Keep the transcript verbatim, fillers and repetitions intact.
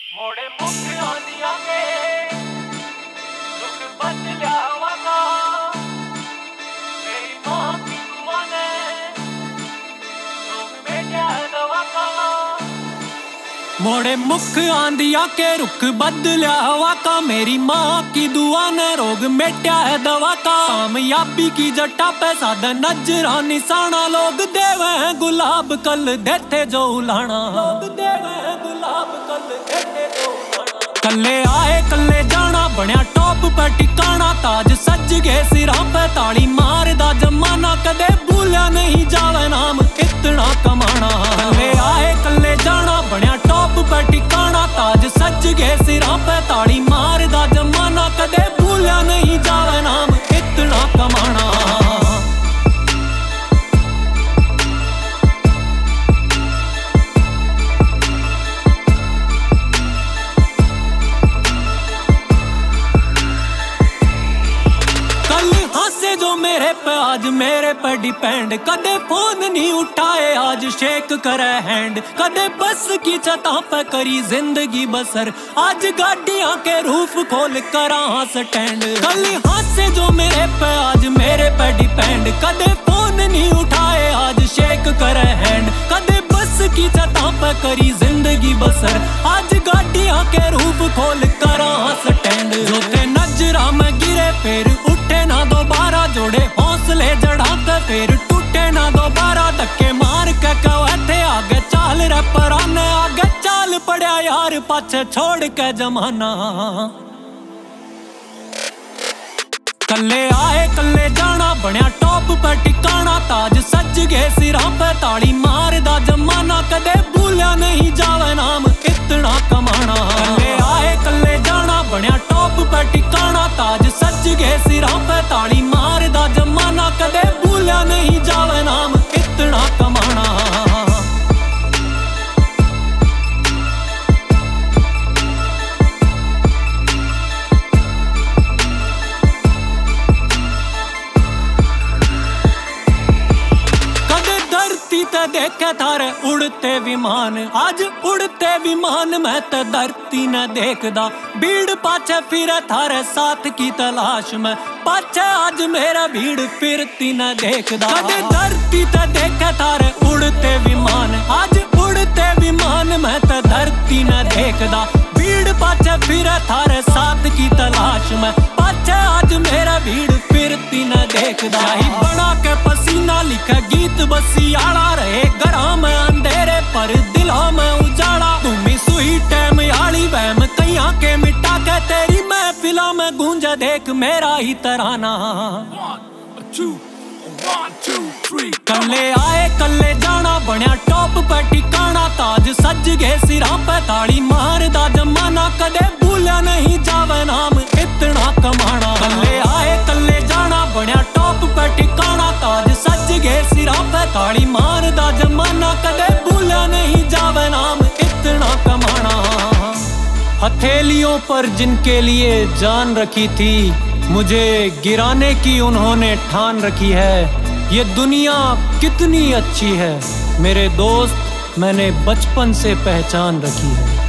मोड़े मुख आंदिया के रुख बदलिया वादा मेरी मां की दुआ ने रोग मेटिया दवा का। मोड़े मुख आंदिया के रुख बदलिया हवा का मेरी माँ की दुआ ने रोग मेटिया है दवा का। कामयाबी की जटा पे साधा नजरा निशाना लोग देवे हैं गुलाब कल देते जो उलाना। लोग देवे हैं गुलाब कल देते जो उलाना। कल्ले आए कल्ले जाना बनया टॉप पे टिकाना ताज सज गए सिरा पे ताड़ी मारदा जमाना कदे भूलिया नहीं जावे नाम इतना कमाना। कल्ले आए कल्ले जाना बनया टॉप पे टिकाना ताज सज गए सिरा पे ताड़ी मारदा जमाना कदे भूलिया नहीं जावे नाम इतना कमाना। जो मेरे पे आज मेरे पे डिपेंड कदे फोन नहीं उठाए आज शेक करे हैंड कदे बस की छता पे करी जिंदगी बसर आज गाड़ियां के रूफ खोल करा स्टैंड। कल हाथ से जो मेरे पे आज मेरे पे डिपेंड कदे फोन नहीं उठाए आज शेक करे हैंड कदे बस की छता पे करी जिंदगी बसर आज गाड़ियां के रूफ खोल करा स्टैंड। जो ते नजरा में गिरे फिर उठे ना दोबारा जोड़े हौसले जड़ाते फिर टूटे ना दोबारा धक्के मार के कहते आगे चाल रे पराने आगे चाल पड़ा यार पाछे छोड़ के जमाना। कल्ले आए कल्ले जाना बनया टॉप पे टिकाना ताज सज गए सिरा पे ताड़ी मारदा जमाना कदे भूलिया नहीं जावे नाम इतना कमाना। कल्ले आए कल्ले जाना बनया टॉप पे टिकाना ताज सज गए सिरा पे ताड़ी मारदा जमाना कदे भूलिया नहीं जावे नाम इतना कमाना। देखे थारे उड़ते विमान आज उड़ते विमान मैं तो धरती न देखदा भीड़ पाछे फिरे थारे साथ की तलाश में पाछे आज मेरा भीड़ फिरती न देखदा। कदे धरती ते देखे थारे उड़ते विमान आज उड़ते विमान मैं तो धरती न देखदा भीड़ पाछे फिरे थारे साथ की तलाश में पाछे आज मेरा भीड़ फिरती न देखदा। ही बना के पसीना लिखे गीत बसियाला रहे घरा में अंधेरे पर दिलों में उजाला तुम सुई टैम याली वहम कैया के मिटा के तेरी महफिलों में गूंजा देख मेरा ही तराना। कल्ले आए कल्ले जाना बनया टॉप पे टिकाना ताज सज गए सिरा पे ताड़ी मारदा जमाना कदे भूलिया नहीं जावे नाम इतना कमाना। कल्ले आए कल्ले जाना बनया टॉप पे टिकाना ताज सज गए सिरा पे ताड़ी मारदा जमाना कदे भूलिया नहीं जावे नाम इतना कमाना। हथेलियों पर जिनके लिए जान रखी थी मुझे गिराने की उन्होंने ठान रखी है। ये दुनिया कितनी अच्छी है मेरे दोस्त मैंने बचपन से पहचान रखी है।